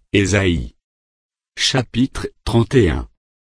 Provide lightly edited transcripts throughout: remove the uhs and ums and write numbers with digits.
Ésaïe. Chapitre 31.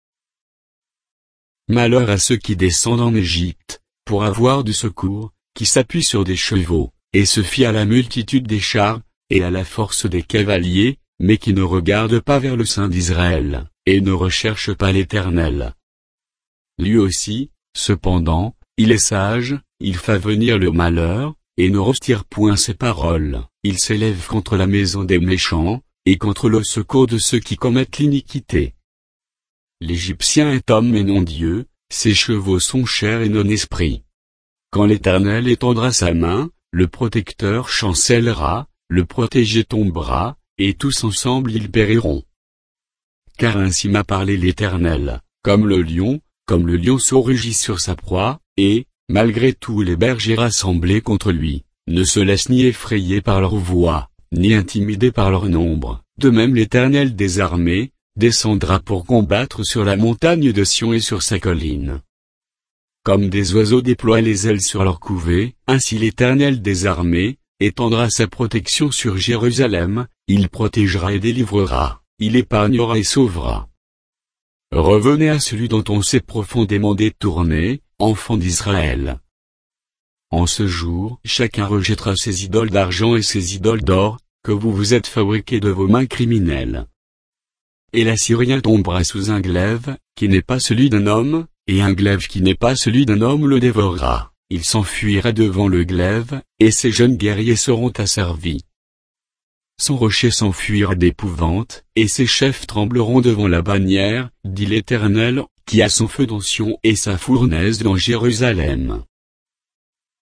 Malheur à ceux qui descendent en Égypte, pour avoir du secours, qui s'appuient sur des chevaux, et se fient à la multitude des chars, et à la force des cavaliers, mais qui ne regardent pas vers le Saint d'Israël, et ne recherchent pas l'Éternel. Lui aussi, cependant, il est sage, il fait venir le malheur, et ne retire point ses paroles. Il s'élève contre la maison des méchants, et contre le secours de ceux qui commettent l'iniquité. L'Égyptien est homme et non Dieu, ses chevaux sont chair et non esprit. Quand l'Éternel étendra sa main, le protecteur chancellera, le protégé tombera, et tous ensemble ils périront. Car ainsi m'a parlé l'Éternel, comme le lionceau rugit sur sa proie, et, malgré tout les bergers rassemblés contre lui, ne se laissent ni effrayer par leur voix, ni intimider par leur nombre. De même l'Éternel des armées, descendra pour combattre sur la montagne de Sion et sur sa colline. Comme des oiseaux déploient les ailes sur leur couvée, ainsi l'Éternel des armées, étendra sa protection sur Jérusalem, il protégera et délivrera, il épargnera et sauvera. Revenez à celui dont on s'est profondément détourné, enfants d'Israël. En ce jour, chacun rejettera ses idoles d'argent et ses idoles d'or, que vous vous êtes fabriqués de vos mains criminelles. Et l'Assyrien tombera sous un glaive, qui n'est pas celui d'un homme, et un glaive qui n'est pas celui d'un homme le dévorera. Il s'enfuira devant le glaive, et ses jeunes guerriers seront asservis. Son rocher s'enfuira d'épouvante, et ses chefs trembleront devant la bannière, dit l'Éternel, qui a son feu dans Sion et sa fournaise dans Jérusalem.